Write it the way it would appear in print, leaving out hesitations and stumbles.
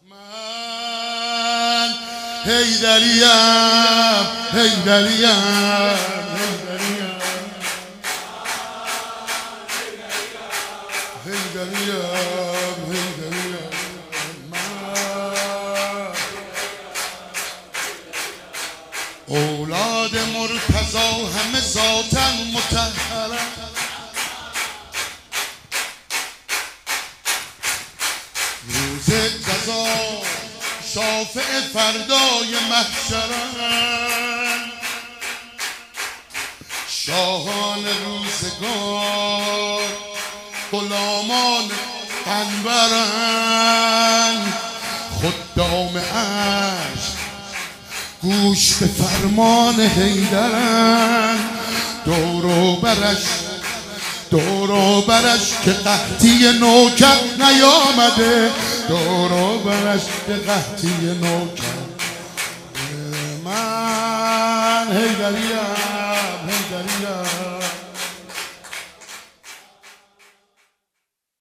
من حیدریم حیدریم حیدریم حیدریم حیدریم من اولاد مرتضی همه ذاتاً مطهرم روز جزا شافع فردای محشرن شاهان روزگار غلامان قنبرن خدام عشق گوش به فرمان حیدرن دور و برش که قحطی نوکر نیامده دور و برش که قحطی نوکر من حیدریم حیدریم